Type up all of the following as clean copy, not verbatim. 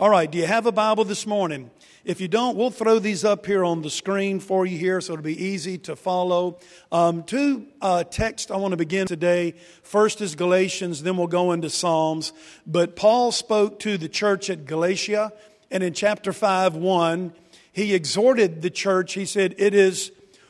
All right, do you have a Bible this morning? If you don't, we'll throw these up here on the screen for you here so it'll be easy to follow. Two texts I want to begin today. First is Galatians, then we'll go into Psalms. But Paul spoke to the church at Galatia, and in chapter 5:1, he exhorted the church. He said, "It is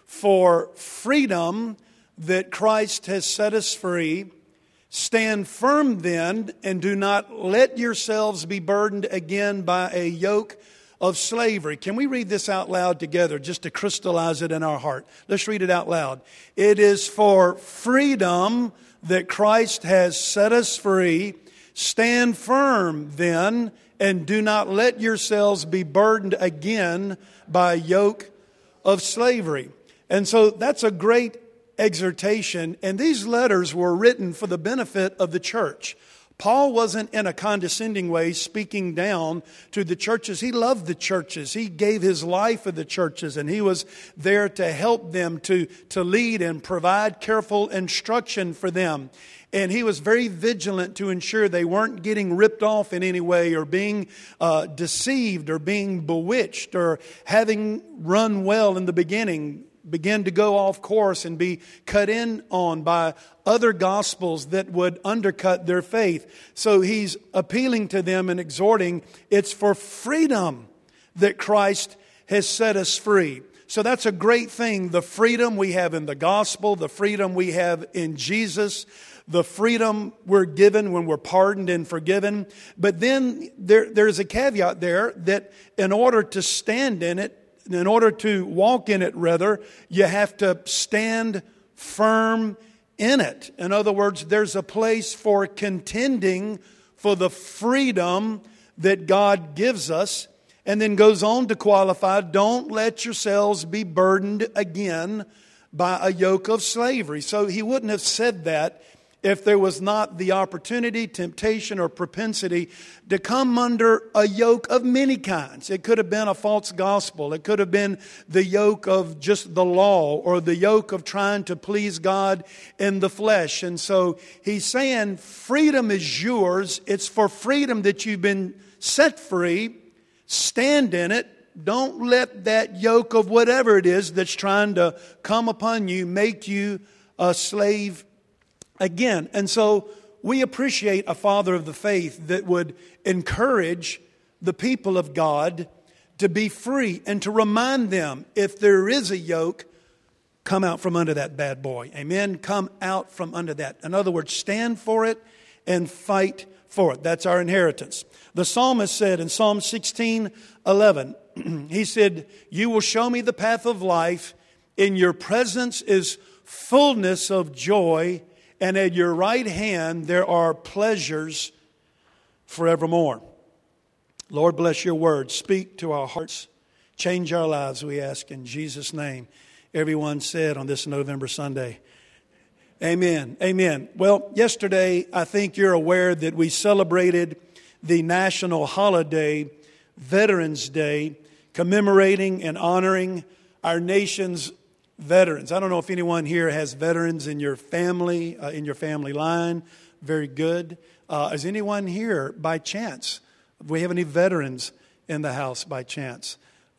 for freedom that Christ has set us free. Stand firm then, and do not let yourselves be burdened again by a yoke of slavery." Can we read this out loud together just to crystallize it in our heart? Let's read it out loud. "It is for freedom that Christ has set us free. Stand firm then, and do not let yourselves be burdened again by a yoke of slavery." And so that's a great exhortation, and these letters were written for the benefit of the church. Paul wasn't in a condescending way speaking down to the churches. He loved the churches. He gave his life for the churches, and he was there to help them, to lead and provide careful instruction for them. And he was very vigilant to ensure they weren't getting ripped off in any way, or being deceived, or being bewitched, or having run well in the beginning begin to go off course and be cut in on by other gospels that would undercut their faith. So he's appealing to them and exhorting, it's for freedom that Christ has set us free. So that's a great thing. The freedom we have in the gospel, the freedom we have in Jesus, the freedom we're given when we're pardoned and forgiven. But then there's a caveat there that in order to stand in it, in order to walk in it, rather, you have to stand firm in it. In other words, there's a place for contending for the freedom that God gives us. And then goes on to qualify, don't let yourselves be burdened again by a yoke of slavery. So he wouldn't have said that if there was not the opportunity, temptation, or propensity to come under a yoke of many kinds. It could have been a false gospel. It could have been the yoke of just the law, or the yoke of trying to please God in the flesh. And so he's saying freedom is yours. It's for freedom that you've been set free. Stand in it. Don't let that yoke of whatever it is that's trying to come upon you make you a slave again. And so we appreciate a father of the faith that would encourage the people of God to be free and to remind them, if there is a yoke, come out from under that bad boy. Amen. Come out from under that. In other words, stand for it and fight for it. That's our inheritance. The psalmist said in Psalm 16:11, he said, "You will show me the path of life. In your presence is fullness of joy, and at your right hand there are pleasures forevermore." Lord, bless your word. Speak to our hearts. Change our lives, we ask in Jesus' name. Everyone said on this November Sunday, amen. Amen. Well, yesterday, I think you're aware that we celebrated the national holiday, Veterans Day, commemorating and honoring our nation's veterans. I don't know if anyone here has veterans in your family line. Very good. Is anyone here by chance? Do we have any veterans in the house by chance?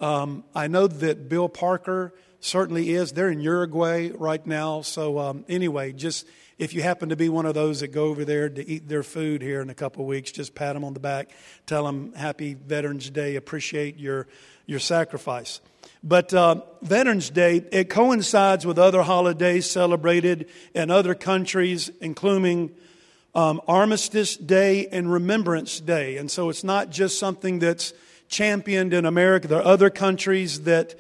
I know that Bill Parker certainly is. They're in Uruguay right now. So anyway, just if you happen to be one of those that go over there to eat their food here in a couple of weeks, just pat them on the back. Tell them Happy Veterans Day. Appreciate your sacrifice. But Veterans Day, it coincides with other holidays celebrated in other countries, including Armistice Day and Remembrance Day. And so it's not just something that's championed in America. There are other countries that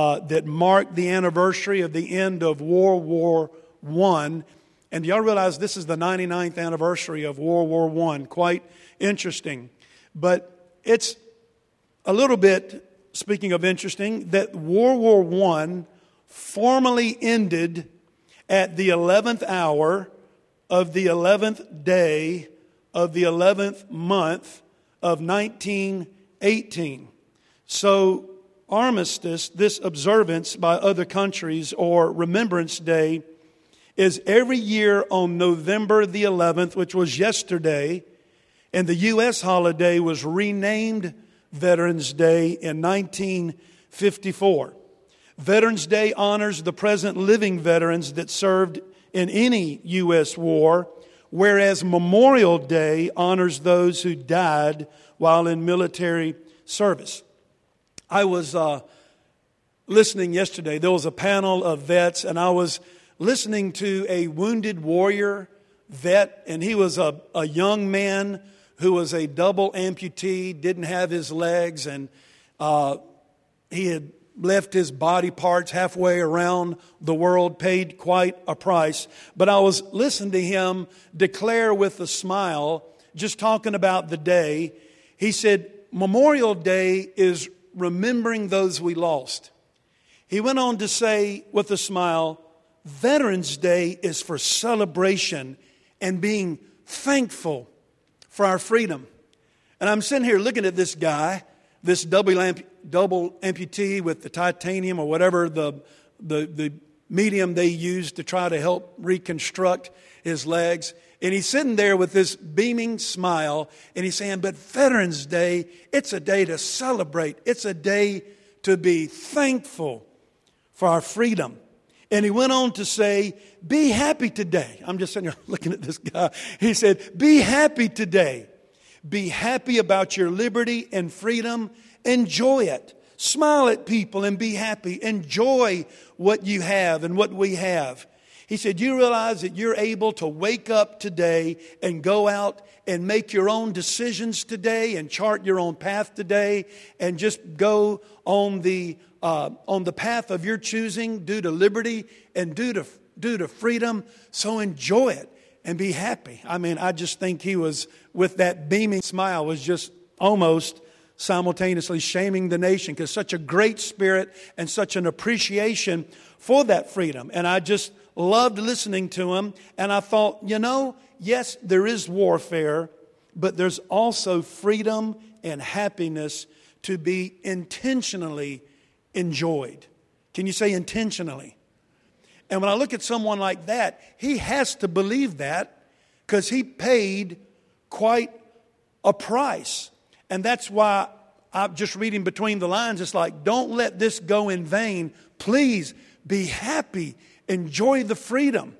mark the anniversary of the end of World War I. And do y'all realize this is the 99th anniversary of World War I? Quite interesting. But it's a little bit, speaking of interesting, that World War I formally ended at the 11th hour of the 11th day of the 11th month of 1918. So Armistice, this observance by other countries, or Remembrance Day, is every year on November the 11th, which was yesterday, And the U.S. holiday was renamed Veterans Day in 1954. Veterans Day honors the present living veterans that served in any U.S. war, whereas Memorial Day honors those who died while in military service. I was listening yesterday. There was a panel of vets, and I was listening to a wounded warrior vet, and he was a young man who was a double amputee, didn't have his legs, and he had left his body parts halfway around the world, paid quite a price. But I was listening to him declare with a smile, just talking about the day. He said, Memorial Day is remembering those we lost. He went on to say with a smile, Veterans Day is for celebration and being thankful for our freedom. And I'm sitting here looking at this guy, this double amputee with the titanium or whatever the medium they used to try to help reconstruct his legs. And he's sitting there with this beaming smile, and he's saying, but Veterans Day, it's a day to celebrate. It's a day to be thankful for our freedom. And he went on to say, be happy today. I'm just sitting here looking at this guy. He said, be happy today. Be happy about your liberty and freedom. Enjoy it. Smile at people and be happy. Enjoy what you have and what we have. He said, you realize that you're able to wake up today and go out and make your own decisions today and chart your own path today and just go on the path of your choosing due to liberty and due to freedom. So enjoy it and be happy. I mean, I just think he was, with that beaming smile, was just almost simultaneously shaming the nation, because such a great spirit and such an appreciation for that freedom. And I just loved listening to him. And I thought, yes, there is warfare, but there's also freedom and happiness to be intentionally enjoyed. Can you say intentionally? And when I look at someone like that, he has to believe that, because he paid quite a price. And that's why I'm just reading between the lines. It's like, don't let this go in vain. Please be happy. Enjoy the freedom.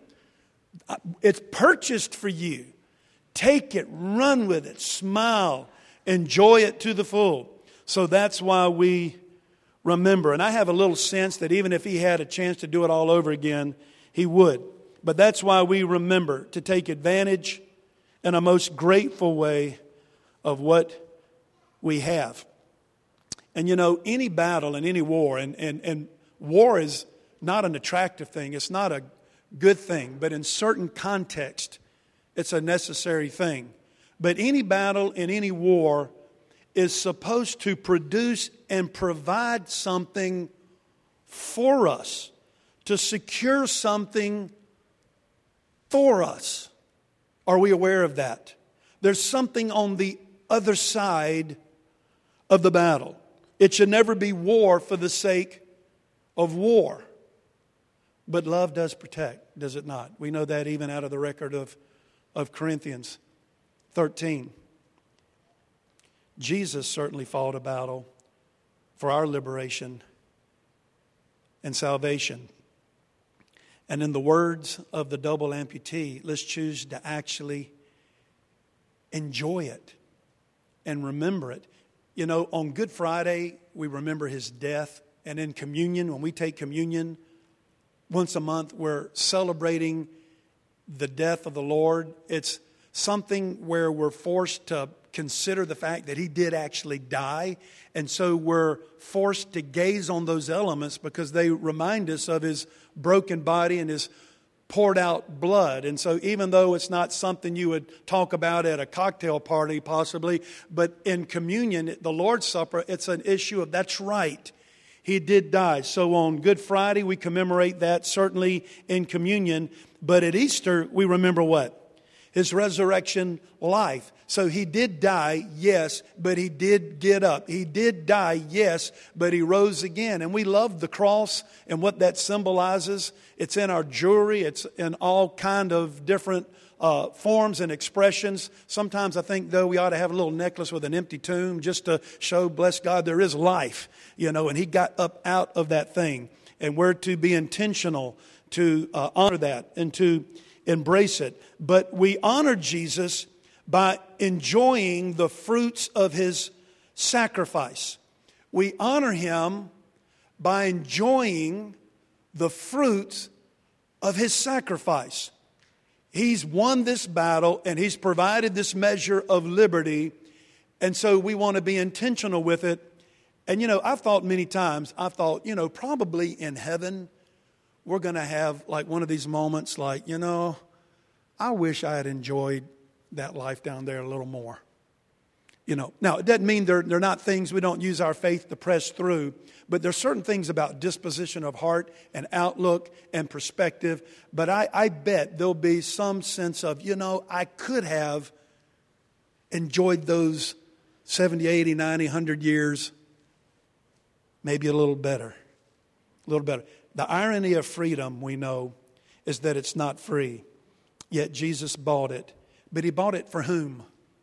It's purchased for you. Take it, run with it, smile, enjoy it to the full. So that's why we remember. And I have a little sense that even if he had a chance to do it all over again, he would. But that's why we remember, to take advantage in a most grateful way of what we have. And any battle and any war, and war is not an attractive thing. It's not a good thing. But in certain context, it's a necessary thing. But any battle and any war is supposed to produce and provide something for us, to secure something for us. Are we aware of that? There's something on the other side of the battle. It should never be war for the sake of war. But love does protect, does it not? We know that even out of the record of Corinthians 13. Jesus certainly fought a battle for our liberation and salvation. And in the words of the double amputee, let's choose to actually enjoy it and remember it. On Good Friday, we remember his death. And in communion, when we take communion once a month, we're celebrating the death of the Lord. It's something where we're forced to consider the fact that he did actually die. And so we're forced to gaze on those elements because they remind us of his broken body and his poured out blood. And so even though it's not something you would talk about at a cocktail party possibly, but in communion, the Lord's Supper, it's an issue of that's right. He did die. So on Good Friday, we commemorate that, certainly in communion. But at Easter, we remember what? His resurrection life. So he did die, yes, but he did get up. He did die, yes, but he rose again. And we love the cross and what that symbolizes. It's in our jewelry. It's in all kind of different forms and expressions. Sometimes I think, though, we ought to have a little necklace with an empty tomb just to show, bless God, there is life, and He got up out of that thing. And we're to be intentional to honor that and to embrace it. But we honor Jesus by enjoying the fruits of His sacrifice. We honor Him by enjoying the fruits of His sacrifice. He's won this battle and He's provided this measure of liberty. And so we want to be intentional with it. And I've thought many times, probably in heaven, we're going to have like one of these moments like, I wish I had enjoyed that life down there a little more. Now it doesn't mean they're not things we don't use our faith to press through, but there's certain things about disposition of heart and outlook and perspective. But I bet there'll be some sense of, I could have enjoyed those 70, 80, 90, 100 years, maybe a little better. A little better. The irony of freedom, we know, is that it's not free. Yet Jesus bought it. But He bought it for whom?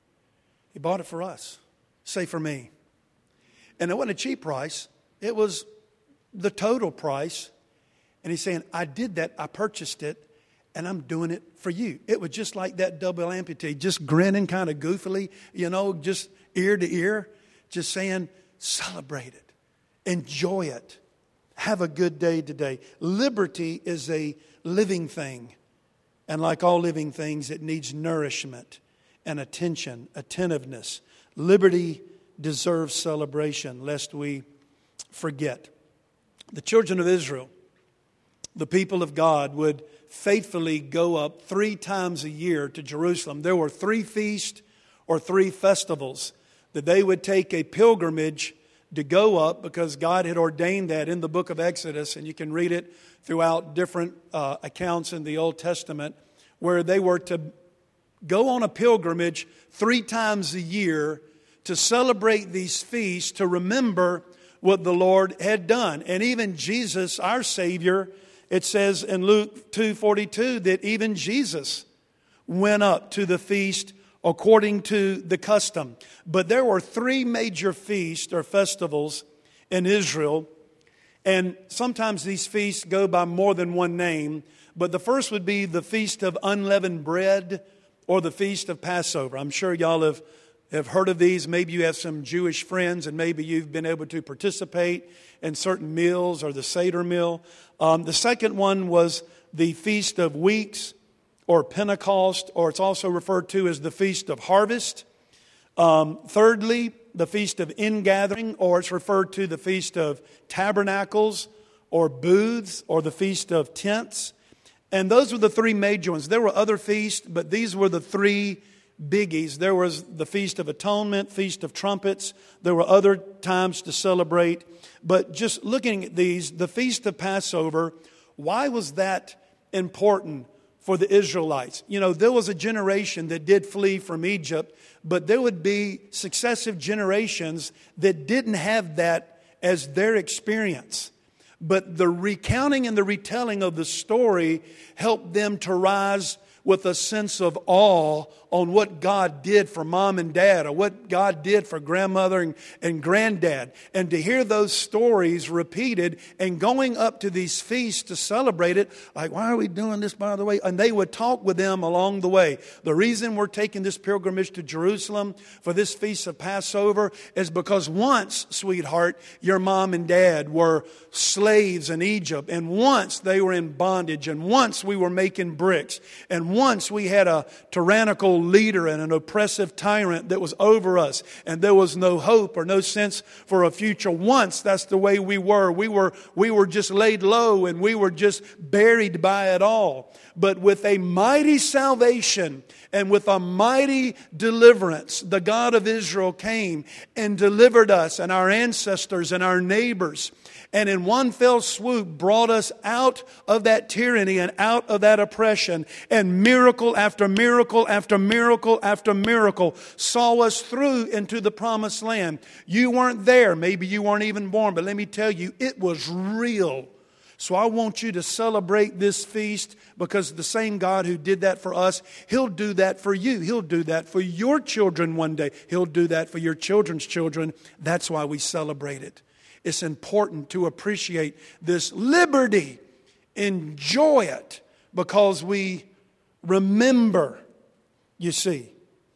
He bought it for us. Say for me. And it wasn't a cheap price. It was the total price. And He's saying, I did that. I purchased it. And I'm doing it for you. It was just like that double amputee, just grinning kind of goofily, just ear to ear, just saying, celebrate it. Enjoy it. Have a good day today. Liberty is a living thing. And like all living things, it needs nourishment and attention, attentiveness. Liberty deserves celebration, lest we forget. The children of Israel, the people of God, would faithfully go up 3 times a year to Jerusalem. There were 3 feasts or 3 festivals that they would take a pilgrimage to go up, because God had ordained that in the book of Exodus, and you can read it throughout different accounts in the Old Testament, where they were to go on a pilgrimage 3 times a year to celebrate these feasts, to remember what the Lord had done. And even Jesus, our Savior, it says in Luke 2:42 that even Jesus went up to the feast according to the custom. But there were 3 major feasts or festivals in Israel. And sometimes these feasts go by more than one name. But the first would be the Feast of Unleavened Bread, or the Feast of Passover. I'm sure y'all have heard of these. Maybe you have some Jewish friends and maybe you've been able to participate in certain meals, or the Seder meal. The second one was the Feast of Weeks, or Pentecost, or it's also referred to as the Feast of Harvest. Thirdly, the Feast of Ingathering, or it's referred to the Feast of Tabernacles, or Booths, or the Feast of Tents. And those were the 3 major ones. There were other feasts, but these were the 3 biggies. There was the Feast of Atonement, Feast of Trumpets. There were other times to celebrate. But just looking at these, the Feast of Passover, why was that important for the Israelites? There was a generation that did flee from Egypt, but there would be successive generations that didn't have that as their experience. But the recounting and the retelling of the story helped them to rise with a sense of awe on what God did for mom and dad, or what God did for grandmother and granddad. And to hear those stories repeated and going up to these feasts to celebrate it, like, why are we doing this, by the way? And they would talk with them along the way. The reason we're taking this pilgrimage to Jerusalem for this Feast of Passover is because once, sweetheart, your mom and dad were slaves in Egypt, and once they were in bondage, and once we were making bricks, and once we had a tyrannical leader and an oppressive tyrant that was over us, and there was no hope or no sense for a future. Once that's the way we were. We were just laid low, and we were just buried by it all. But with a mighty salvation and with a mighty deliverance, the God of Israel came and delivered us and our ancestors and our neighbors, and in one fell swoop brought us out of that tyranny and out of that oppression. And miracle after miracle after miracle after miracle saw us through into the promised land. You weren't there. Maybe you weren't even born. But let me tell you, it was real. So I want you to celebrate this feast, because the same God who did that for us, He'll do that for you. He'll do that for your children one day. He'll do that for your children's children. That's why we celebrate it. It's important to appreciate this liberty. Enjoy it, because we remember, you see,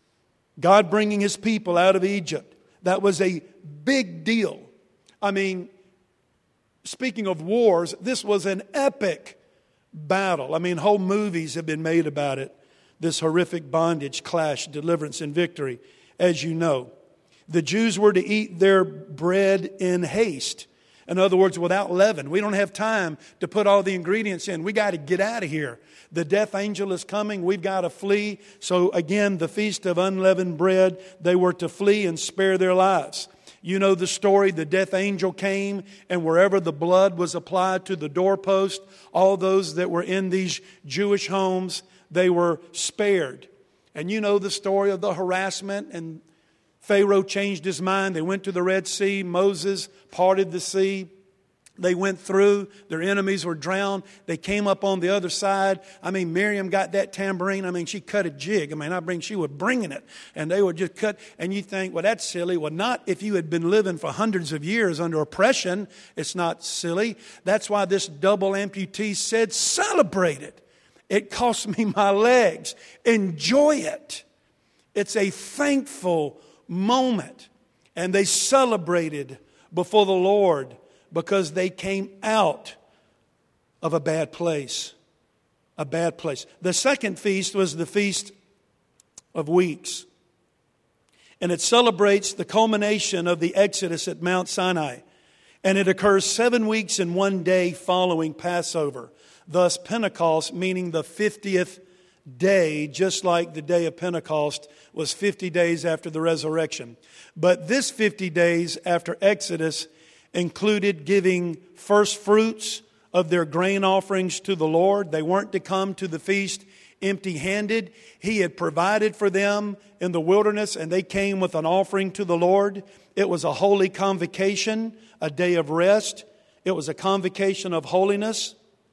God bringing His people out of Egypt. That was a big deal. I mean, speaking of wars, this was an epic battle. I mean, whole movies have been made about it. This horrific bondage, clash, deliverance, and victory, as you know. The Jews were to eat their bread in haste. In other words, without leaven. We don't have time to put all the ingredients in. We got to get out of here. The death angel is coming. We've got to flee. So again, the feast of unleavened bread, they were to flee and spare their lives. You know the story. The death angel came, and wherever the blood was applied to the doorpost, all those that were in these Jewish homes, they were spared. And you know the story of the harassment, and Pharaoh changed his mind. They went to the Red Sea. Moses parted the sea. They went through. Their enemies were drowned. They came up on the other side. I mean, Miriam got that tambourine. I mean, she cut a jig. She was bringing it. And they would just cut. And you think, well, that's silly. Well, not if you had been living for hundreds of years under oppression. It's not silly. That's why this double amputee said, celebrate it. It cost me my legs. Enjoy it. It's a thankful moment. And they celebrated before the Lord because they came out of a bad place. A bad place. The second feast was the Feast of Weeks. And it celebrates the culmination of the Exodus at Mount Sinai. And it occurs 7 weeks and 1 day following Passover. Thus Pentecost, meaning the 50th day, just like the day of Pentecost was 50 days after the resurrection. But this 50 days after Exodus included giving first fruits of their grain offerings to the Lord. They weren't to come to the feast empty-handed. He had provided for them in the wilderness, and they came with an offering to the Lord. It was a holy convocation, a day of rest. It was a convocation of holiness.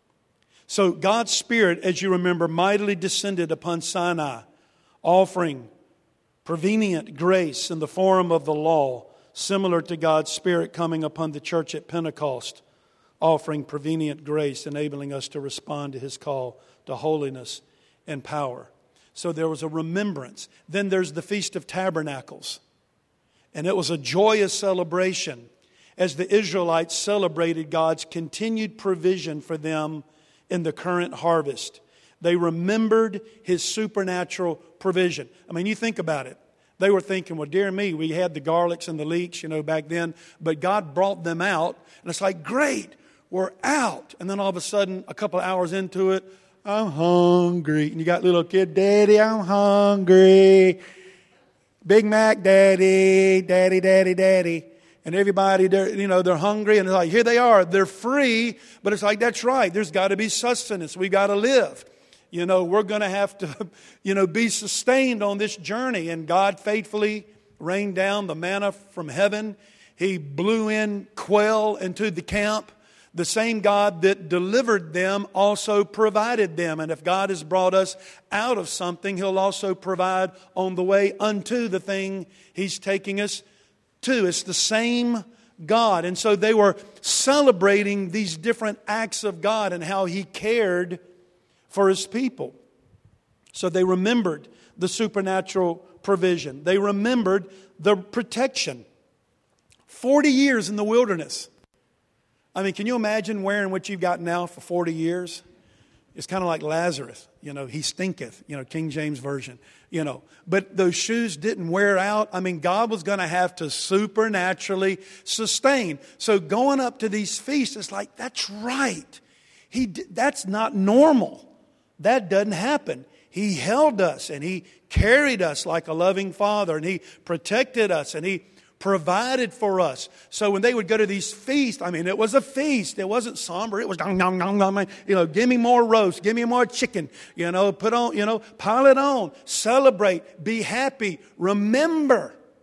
So God's Spirit, as you remember, mightily descended upon Sinai, offering prevenient grace in the form of the law, similar to God's Spirit coming upon the church at Pentecost, offering prevenient grace, enabling us to respond to His call to holiness and power. So there was a remembrance. Then there's the Feast of Tabernacles. And it was a joyous celebration as the Israelites celebrated God's continued provision for them in the current harvest. They remembered His supernatural provision. I mean, you think about it. They were thinking, well, dear me, we had the garlics and the leeks, back then. But God brought them out. And it's like, great, we're out. And then all of a sudden, a couple of hours into it, I'm hungry. And you got little kid, Daddy, I'm hungry. Big Mac, Daddy, Daddy, Daddy, Daddy. And everybody, they're hungry. And it's like, here they are. They're free. But it's like, that's right. There's got to be sustenance. We've got to live. We're going to have to, be sustained on this journey. And God faithfully rained down the manna from heaven. He blew in quail into the camp. The same God that delivered them also provided them. And if God has brought us out of something, He'll also provide on the way unto the thing He's taking us to. It's the same God. And so they were celebrating these different acts of God and how He cared for His people. So they remembered the supernatural provision. They remembered the protection. 40 years in the wilderness. I mean, can you imagine wearing what you've got now for 40 years? It's kind of like Lazarus. He stinketh, King James Version. But those shoes didn't wear out. I mean, God was going to have to supernaturally sustain. So going up to these feasts, it's like, that's right. That's not normal. That doesn't happen. He held us and He carried us like a loving Father, and He protected us and He provided for us. So when they would go to these feasts, I mean, it was a feast. It wasn't somber. It was, give me more roast, give me more chicken, put on, pile it on, celebrate, be happy, remember.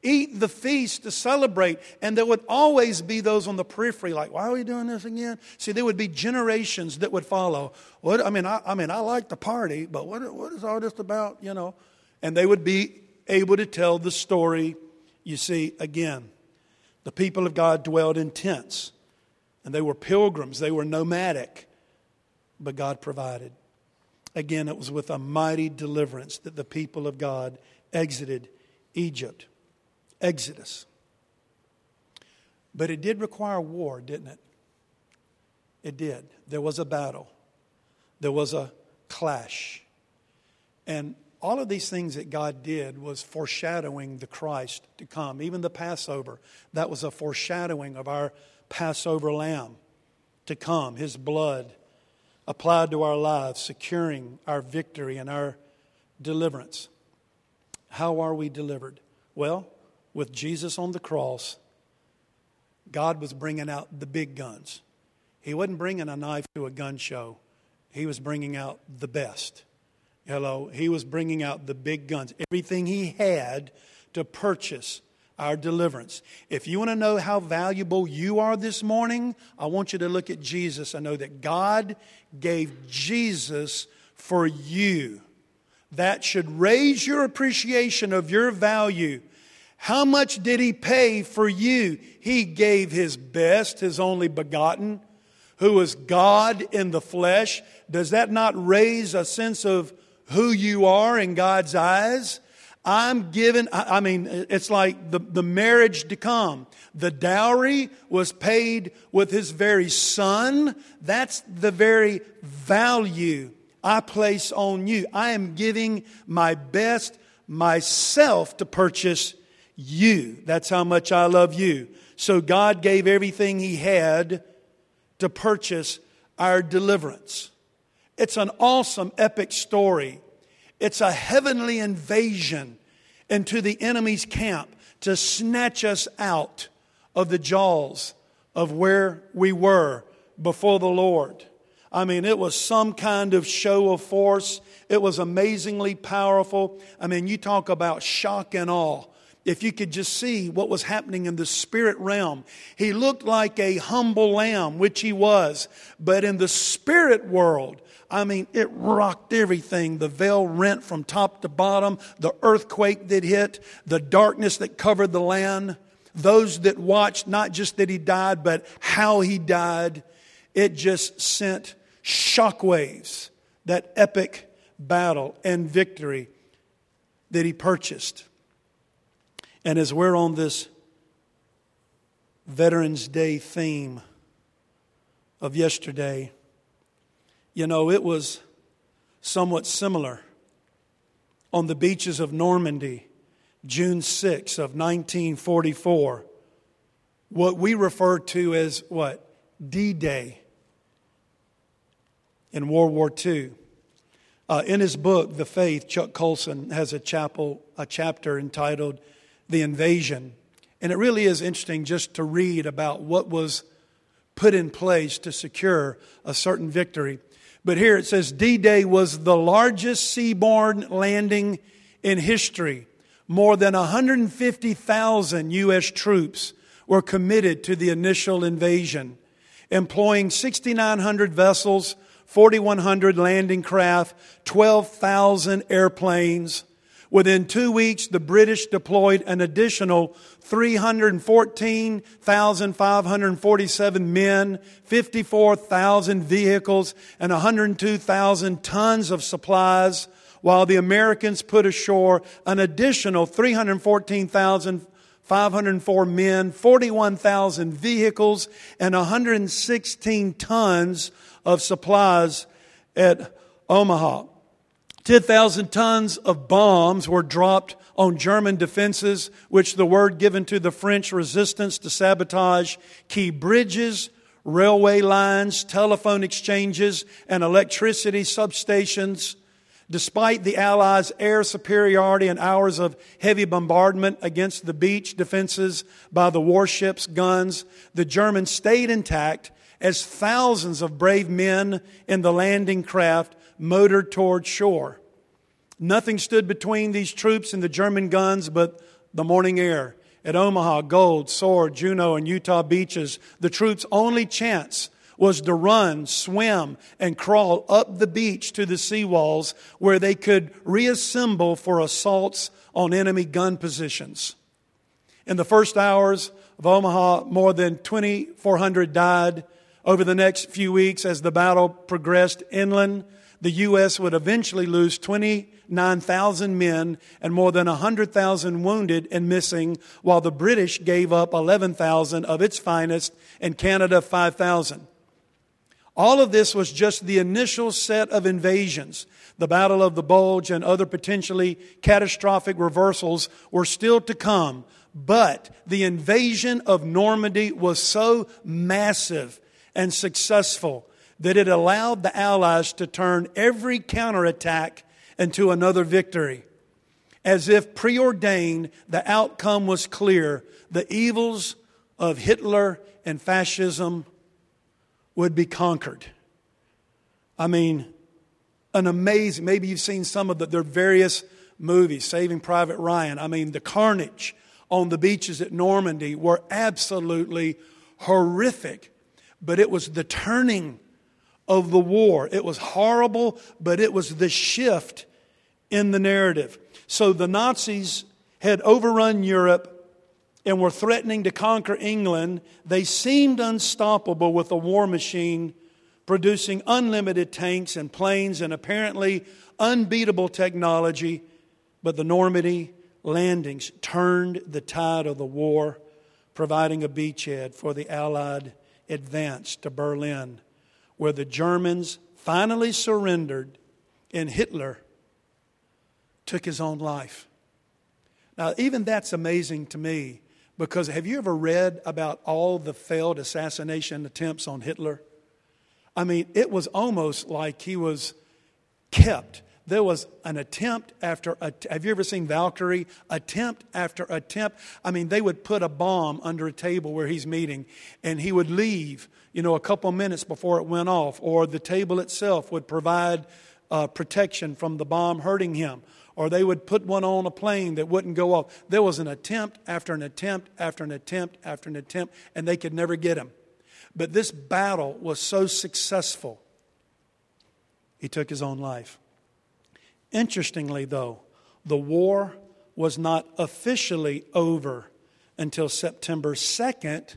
eat the feast to celebrate. And there would always be those on the periphery like, why are we doing this again? See, there would be generations that would follow. I like the party, but what is all this about, you know? And they would be able to tell the story. You see, again, the people of God dwelled in tents. And they were pilgrims. They were nomadic. But God provided. Again, it was with a mighty deliverance that the people of God exited Egypt. Exodus. But it did require war, didn't it? It did. There was a battle. There was a clash. And all of these things that God did was foreshadowing the Christ to come. Even the Passover, that was a foreshadowing of our Passover lamb to come. His blood applied to our lives, securing our victory and our deliverance. How are we delivered? Well, with Jesus on the cross, God was bringing out the big guns. He wasn't bringing a knife to a gun show. He was bringing out the best. Hello, He was bringing out the big guns. Everything He had to purchase our deliverance. If you want to know how valuable you are this morning, I want you to look at Jesus and know that God gave Jesus for you. That should raise your appreciation of your value. How much did He pay for you? He gave His best, His only begotten, who is God in the flesh. Does that not raise a sense of who you are in God's eyes? It's like the marriage to come. The dowry was paid with His very Son. That's the very value I place on you. I am giving my best, myself, to purchase you. That's how much I love you. So God gave everything He had to purchase our deliverance. It's an awesome, epic story. It's a heavenly invasion into the enemy's camp to snatch us out of the jaws of where we were before the Lord. It was some kind of show of force. It was amazingly powerful. You talk about shock and awe. If you could just see what was happening in the spirit realm. He looked like a humble lamb, which He was. But in the spirit world, it rocked everything. The veil rent from top to bottom. The earthquake that hit. The darkness that covered the land. Those that watched, not just that He died, but how He died. It just sent shockwaves. That epic battle and victory that He purchased. And as we're on this Veterans Day theme of yesterday, it was somewhat similar on the beaches of Normandy, June 6 of 1944. What we refer to as D-Day in World War II. In his book, The Faith, Chuck Colson has a chapter entitled The Invasion. And it really is interesting just to read about what was put in place to secure a certain victory. But here it says, D-Day was the largest seaborne landing in history. More than 150,000 U.S. troops were committed to the initial invasion, employing 6,900 vessels, 4,100 landing craft, 12,000 airplanes. Within 2 weeks, the British deployed an additional 314,547 men, 54,000 vehicles, and 102,000 tons of supplies, while the Americans put ashore an additional 314,504 men, 41,000 vehicles, and 116 tons of supplies at Omaha. 10,000 tons of bombs were dropped on German defenses, which the word given to the French resistance to sabotage key bridges, railway lines, telephone exchanges, and electricity substations. Despite the Allies' air superiority and hours of heavy bombardment against the beach defenses by the warships' guns, the Germans stayed intact as thousands of brave men in the landing craft motored toward shore. Nothing stood between these troops and the German guns but the Morning Air. At Omaha, Gold, Sword, Juneau, and Utah beaches, the troops' only chance was to run, swim, and crawl up the beach to the seawalls where they could reassemble for assaults on enemy gun positions. In the first hours of Omaha, more than 2,400 died. Over the next few weeks, as the battle progressed inland, the U.S. would eventually lose 29,000 men and more than 100,000 wounded and missing, while the British gave up 11,000 of its finest and Canada 5,000. All of this was just the initial set of invasions. The Battle of the Bulge and other potentially catastrophic reversals were still to come. But the invasion of Normandy was so massive and successful that it allowed the Allies to turn every counterattack into another victory. As if preordained, the outcome was clear. The evils of Hitler and fascism would be conquered. I mean, an amazing, maybe you've seen some of their various movies, Saving Private Ryan. I mean, the carnage on the beaches at Normandy were absolutely horrific. But it was the turning of the war. It was horrible, but it was the shift in the narrative. So the Nazis had overrun Europe and were threatening to conquer England. They seemed unstoppable with a war machine producing unlimited tanks and planes and apparently unbeatable technology. But the Normandy landings turned the tide of the war, providing a beachhead for the Allied advance to Berlin, where the Germans finally surrendered and Hitler took his own life. Now, even that's amazing to me, because have you ever read about all the failed assassination attempts on Hitler? I mean, it was almost like he was kept. There was an attempt after, have you ever seen Valkyrie? Attempt after attempt. I mean, they would put a bomb under a table where he's meeting, and he would leave, a couple minutes before it went off, or the table itself would provide protection from the bomb hurting him, or they would put one on a plane that wouldn't go off. There was an attempt after an attempt after an attempt after an attempt, and they could never get him. But this battle was so successful, he took his own life. Interestingly, though, the war was not officially over until September 2nd,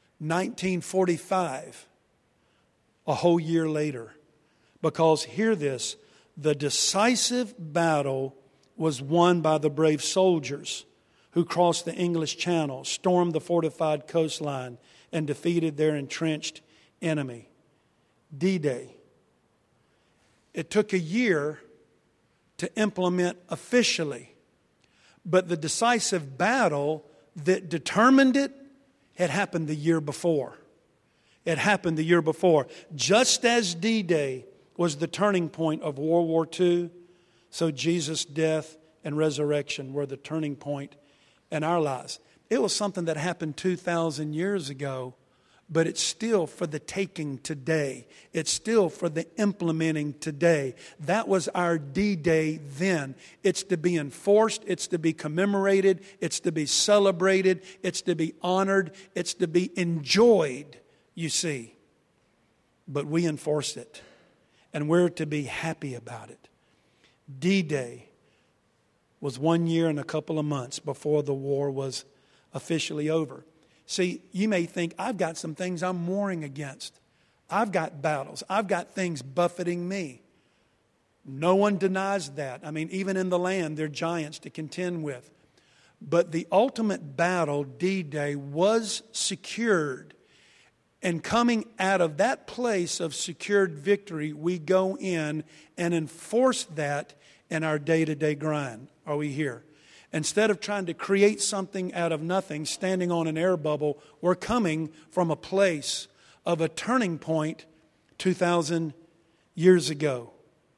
1945, a whole year later. Because, hear this, the decisive battle was won by the brave soldiers who crossed the English Channel, stormed the fortified coastline, and defeated their entrenched enemy. D-Day. It took a year to implement officially. But the decisive battle that determined it had happened the year before. It happened the year before. Just as D-Day was the turning point of World War II, so Jesus' death and resurrection were the turning point in our lives. It was something that happened 2,000 years ago, but it's still for the taking today. It's still for the implementing today. That was our D-Day then. It's to be enforced. It's to be commemorated. It's to be celebrated. It's to be honored. It's to be enjoyed, you see. But we enforce it, and we're to be happy about it. D-Day was 1 year and a couple of months before the war was officially over. See, you may think, I've got some things I'm warring against. I've got battles. I've got things buffeting me. No one denies that. I mean, even in the land, there are giants to contend with. But the ultimate battle, D-Day, was secured. And coming out of that place of secured victory, we go in and enforce that in our day-to-day grind. Are we here? Instead of trying to create something out of nothing, standing on an air bubble, we're coming from a place of a turning point 2,000 years ago.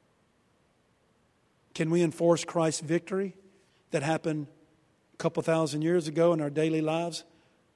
Can we enforce Christ's victory that happened a couple thousand years ago in our daily lives?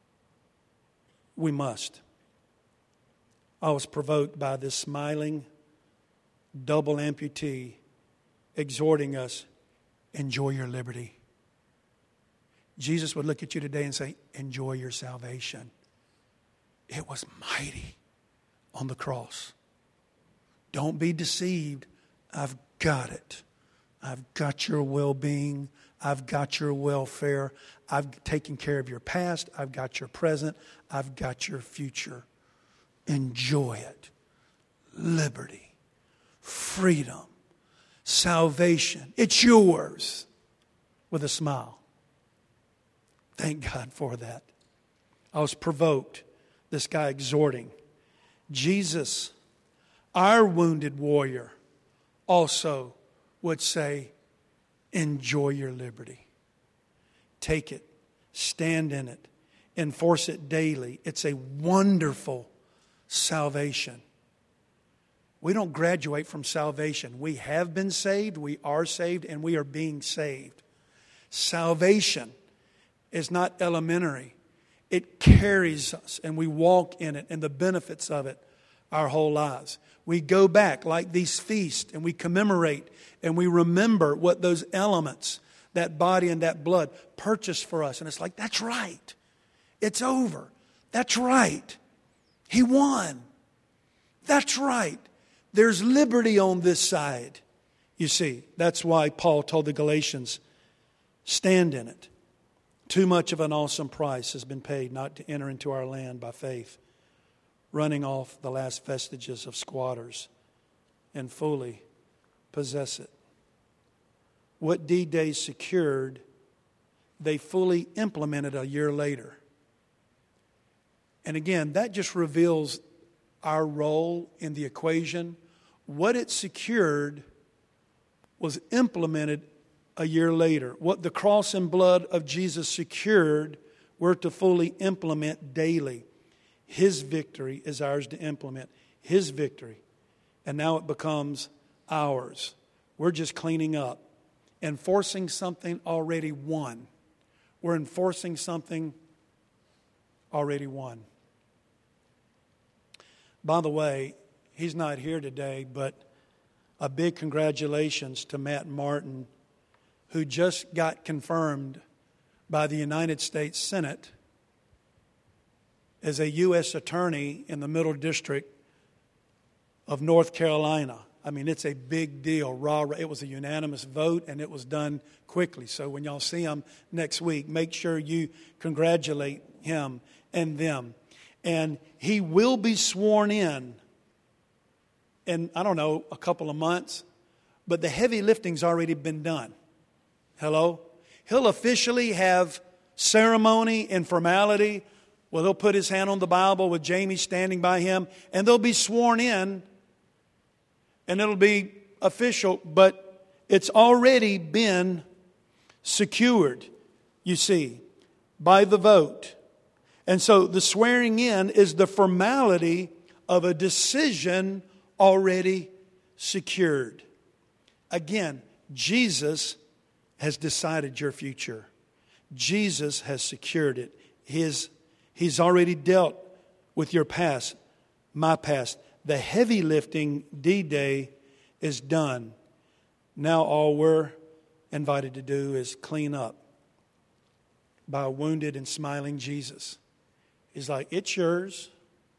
We must. I was provoked by this smiling, double amputee exhorting us, enjoy your liberty. Jesus would look at you today and say, enjoy your salvation. It was mighty on the cross. Don't be deceived. I've got it. I've got your well-being. I've got your welfare. I've taken care of your past. I've got your present. I've got your future. Enjoy it. Liberty, freedom, salvation. It's yours with a smile. Thank God for that. I was provoked. This guy exhorting. Jesus, our wounded warrior, also would say, enjoy your liberty. Take it. Stand in it. Enforce it daily. It's a wonderful salvation. We don't graduate from salvation. We have been saved, we are saved, and we are being saved. Salvation is not elementary. It carries us, and we walk in it, and the benefits of it our whole lives. We go back like these feasts, and we commemorate, and we remember what those elements, that body and that blood, purchased for us. And it's like, that's right. It's over. That's right. He won. That's right. There's liberty on this side. You see, that's why Paul told the Galatians, stand in it. Too much of an awesome price has been paid not to enter into our land by faith, running off the last vestiges of squatters and fully possess it. What D-Day secured, they fully implemented a year later. And again, that just reveals our role in the equation. What it secured was implemented a year later. What the cross and blood of Jesus secured, we're to fully implement daily. His victory is ours to implement. His victory. And now it becomes ours. We're just cleaning up. Enforcing something already won. We're enforcing something already won. By the way, he's not here today, but a big congratulations to Matt Martin, who just got confirmed by the United States Senate as a U.S. attorney in the Middle District of North Carolina. I mean, it's a big deal. It was a unanimous vote, and it was done quickly. So when y'all see him next week, make sure you congratulate him and them. And he will be sworn in, I don't know, a couple of months. But the heavy lifting's already been done. Hello? He'll officially have ceremony and formality. Well, he'll put his hand on the Bible with Jamie standing by him, and they'll be sworn in, and it'll be official, but it's already been secured, you see, by the vote. And so the swearing in is the formality of a decision already secured. Again, Jesus has decided your future. Jesus has secured it. He's already dealt with your past, my past. The heavy lifting, D-Day, is done. Now all we're invited to do is clean up by a wounded and smiling Jesus. He's like, it's yours.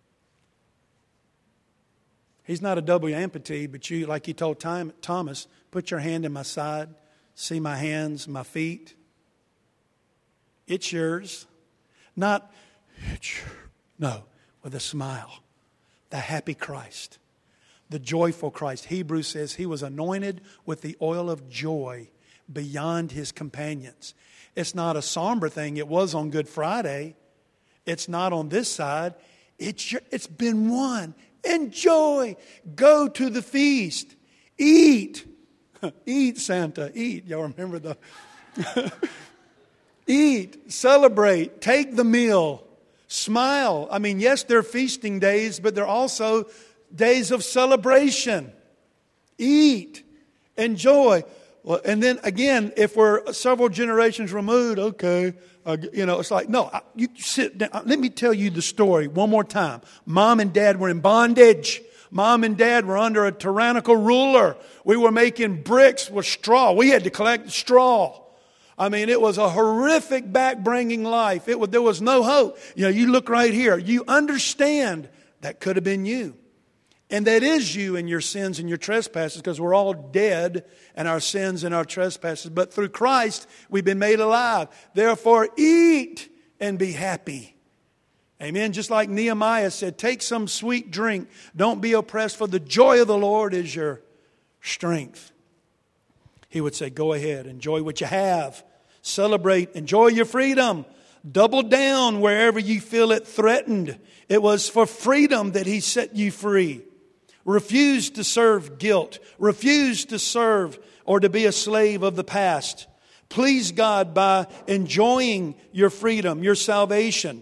He's not a double amputee, but you, like he told Thomas, put your hand in my side, see my hands, my feet. It's yours. Not, no, with a smile. The happy Christ, the joyful Christ. Hebrews says he was anointed with the oil of joy beyond his companions. It's not a somber thing. It was on Good Friday. It's not on this side. It's been won. Enjoy. Go to the feast. Eat. Eat, Santa. Eat. Y'all remember the... Eat. Celebrate. Take the meal. Smile. I mean, yes, they're feasting days, but they're also days of celebration. Eat. Enjoy. Well, and then again, if we're several generations removed, okay, it's like, no, you sit down. Let me tell you the story one more time. Mom and Dad were in bondage. Mom and Dad were under a tyrannical ruler. We were making bricks with straw. We had to collect straw. I mean, it was a horrific back-bringing life. There was no hope. You look right here. You understand that could have been you. And that is you and your sins and your trespasses, because we're all dead in our sins and our trespasses. But through Christ, we've been made alive. Therefore, eat and be happy. Amen. Just like Nehemiah said, take some sweet drink. Don't be oppressed, for the joy of the Lord is your strength. He would say, go ahead, enjoy what you have. Celebrate, enjoy your freedom. Double down wherever you feel it threatened. It was for freedom that He set you free. Refuse to serve guilt. Refuse to serve or to be a slave of the past. Please God by enjoying your freedom, your salvation.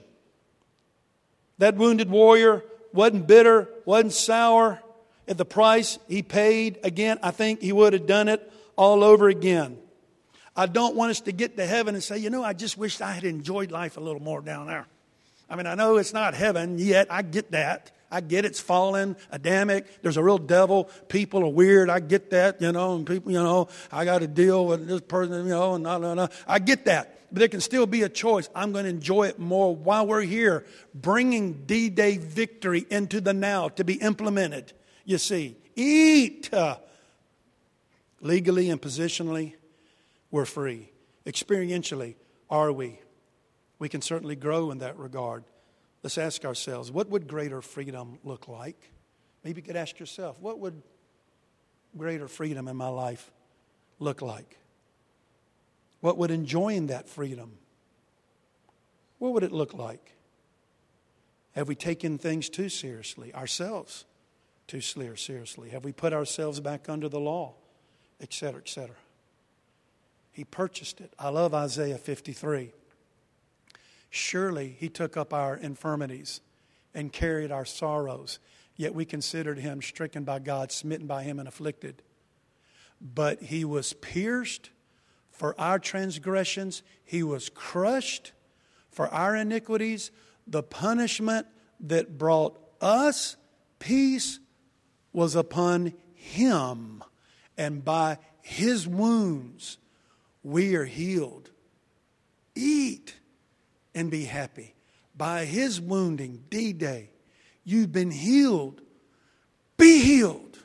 That wounded warrior wasn't bitter, wasn't sour at the price He paid. Again, I think he would have done it all over again. I don't want us to get to heaven and say, I just wished I had enjoyed life a little more down there. I mean, I know it's not heaven yet. I get that. I get it's fallen, Adamic. There's a real devil. People are weird. I get that, and people, I got to deal with this person, and no. I get that. But there can still be a choice. I'm going to enjoy it more while we're here, bringing D-Day victory into the now to be implemented. You see, eat. Legally and positionally, we're free. Experientially, are we? We can certainly grow in that regard. Let's ask ourselves, what would greater freedom look like? Maybe you could ask yourself, what would greater freedom in my life look like? What would enjoying that freedom, what would it look like? Have we taken things too seriously, ourselves too seriously? Have we put ourselves back under the law, et cetera, et cetera? He purchased it. I love Isaiah 53. Surely He took up our infirmities and carried our sorrows, yet we considered Him stricken by God, smitten by Him, and afflicted. But He was pierced for our transgressions. He was crushed for our iniquities. The punishment that brought us peace was upon Him, and by His wounds we are healed. Eat and be happy. By His wounding, D-Day, you've been healed. Be healed.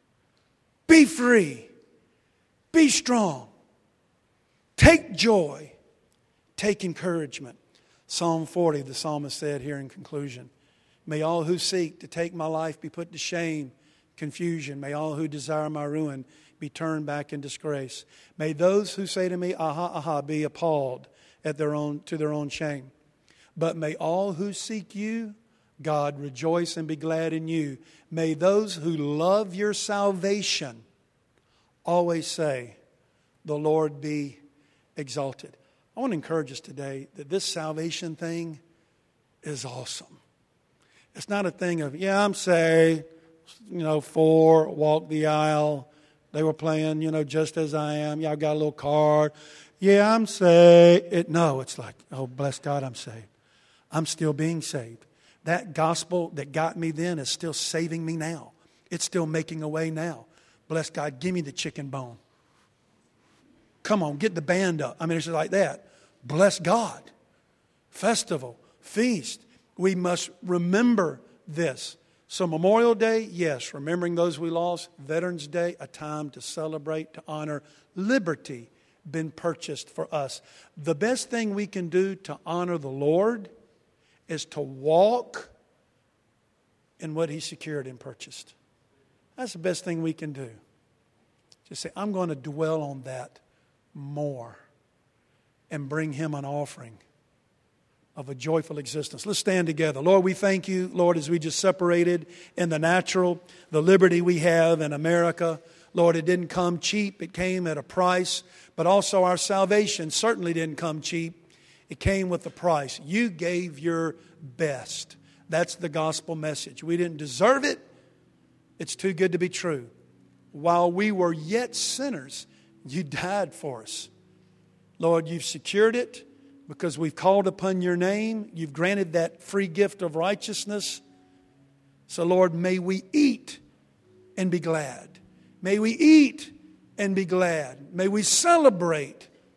Be free. Be strong. Take joy. Take encouragement. Psalm 40, the psalmist said here in conclusion, may all who seek to take my life be put to shame, confusion. May all who desire my ruin be turned back in disgrace. May those who say to me, aha, aha, be appalled to their own shame. But may all who seek you, God, rejoice and be glad in you. May those who love your salvation always say, the Lord be exalted. I want to encourage us today that this salvation thing is awesome. It's not a thing of, I'm saved, 4, walk the aisle. They were playing, just as I am. Yeah, I got a little card. Yeah, I'm saved. No, it's like, oh, bless God, I'm saved. I'm still being saved. That gospel that got me then is still saving me now. It's still making a way now. Bless God, give me the chicken bone. Come on, get the band up. I mean, it's just like that. Bless God. Festival, feast. We must remember this. So Memorial Day, yes, remembering those we lost. Veterans Day, a time to celebrate, to honor liberty been purchased for us. The best thing we can do to honor the Lord is to walk in what He secured and purchased. That's the best thing we can do. Just say, I'm going to dwell on that more and bring Him an offering of a joyful existence. Let's stand together. Lord, we thank You, Lord, as we just separated in the natural, the liberty we have in America. Lord, it didn't come cheap. It came at a price. But also our salvation certainly didn't come cheap. It came with a price. You gave Your best. That's the gospel message. We didn't deserve it. It's too good to be true. While we were yet sinners, You died for us. Lord, You've secured it because we've called upon Your name. You've granted that free gift of righteousness. So, Lord, may we eat and be glad. May we eat and be glad. May we celebrate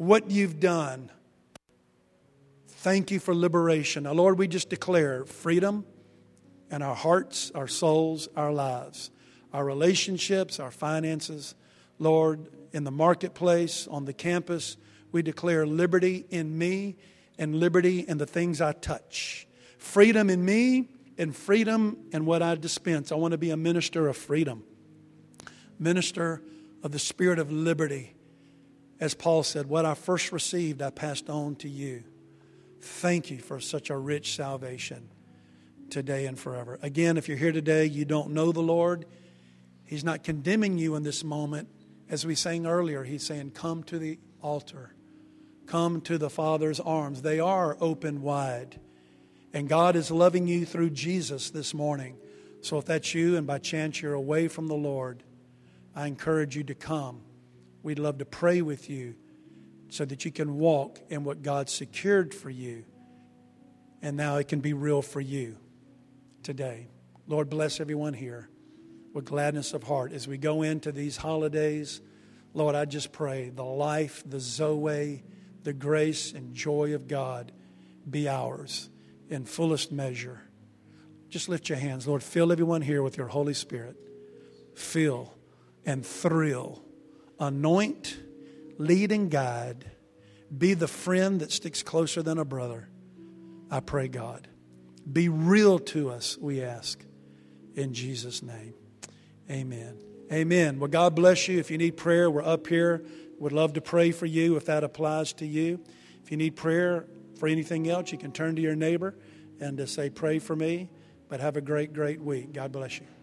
what you've done. Thank you for liberation. Now, Lord, we just declare freedom in our hearts, our souls, our lives, our relationships, our finances. Lord, in the marketplace, on the campus, we declare liberty in me and liberty in the things I touch. Freedom in me and freedom in what I dispense. I want to be a minister of freedom, minister of the spirit of liberty. As Paul said, what I first received, I passed on to you. Thank you for such a rich salvation today and forever. Again, if you're here today, you don't know the Lord, He's not condemning you in this moment. As we sang earlier, He's saying, come to the altar. Come to the Father's arms. They are open wide. And God is loving you through Jesus this morning. So if that's you and by chance you're away from the Lord, I encourage you to come. We'd love to pray with you so that you can walk in what God secured for you. And now it can be real for you today. Lord, bless everyone here with gladness of heart. As we go into these holidays, Lord, I just pray the life, the Zoe, the grace and joy of God be ours in fullest measure. Just lift your hands. Lord, fill everyone here with your Holy Spirit. Fill and thrill. Anoint, lead and guide. Be the friend that sticks closer than a brother. I pray, God. Be real to us, we ask. In Jesus' name. Amen. Amen. Well, God bless you. If you need prayer, we're up here. Would love to pray for you if that applies to you. If you need prayer for anything else, you can turn to your neighbor and say, pray for me. But have a great, great week. God bless you.